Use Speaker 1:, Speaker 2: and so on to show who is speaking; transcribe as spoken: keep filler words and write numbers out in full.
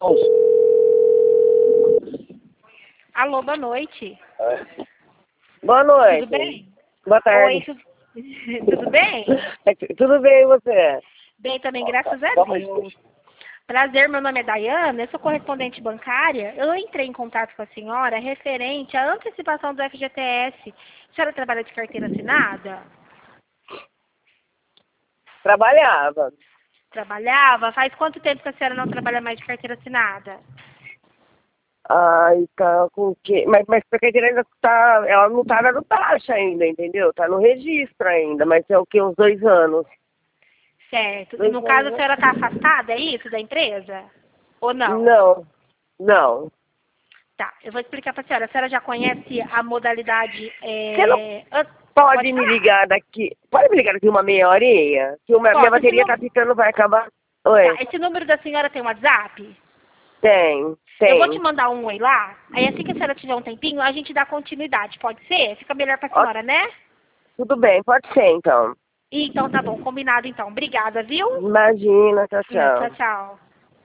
Speaker 1: Alô, boa noite.
Speaker 2: Boa noite.
Speaker 1: Tudo bem?
Speaker 2: Boa tarde.
Speaker 1: Oi, tu- tudo bem?
Speaker 2: Tudo bem, e você?
Speaker 1: Bem também, graças a Deus. Prazer, meu nome é Dayana, eu sou correspondente bancária. Eu entrei em contato com a senhora referente à antecipação do F G T S. A senhora trabalha de carteira assinada?
Speaker 2: Trabalhava.
Speaker 1: Trabalhava? Faz quanto tempo que a senhora não trabalha mais de carteira assinada?
Speaker 2: Ai, tá com o quê? Mas, mas a carteira ainda tá. Ela não tá dando taxa ainda, entendeu? Tá no registro ainda, mas é o quê? Uns dois anos.
Speaker 1: Certo. E
Speaker 2: Dois
Speaker 1: no caso, a
Speaker 2: anos.
Speaker 1: senhora está afastada, é isso, da empresa? Ou não?
Speaker 2: Não, não.
Speaker 1: Tá, eu vou explicar para a senhora. A senhora já conhece a modalidade...
Speaker 2: Você não
Speaker 1: É... an-
Speaker 2: pode
Speaker 1: Pode
Speaker 2: me
Speaker 1: falar?
Speaker 2: ligar daqui. Pode me ligar daqui uma meia horinha? Que uma, minha
Speaker 1: Posso. Esse,
Speaker 2: bateria
Speaker 1: nú-
Speaker 2: tá ficando, vai acabar.
Speaker 1: tá,
Speaker 2: Oi.
Speaker 1: esse número da senhora tem WhatsApp?
Speaker 2: Tem,
Speaker 1: Eu vou te
Speaker 2: tem.
Speaker 1: mandar um oi lá. Aí assim que a senhora tiver um tempinho, a gente dá continuidade. Pode ser? Fica melhor para a
Speaker 2: Ó,
Speaker 1: senhora, né?
Speaker 2: tudo bem, pode ser então.
Speaker 1: Então tá bom, combinado então. Obrigada, viu?
Speaker 2: Imagina, tchau,
Speaker 1: Tchau,
Speaker 2: tchau.
Speaker 1: tchau.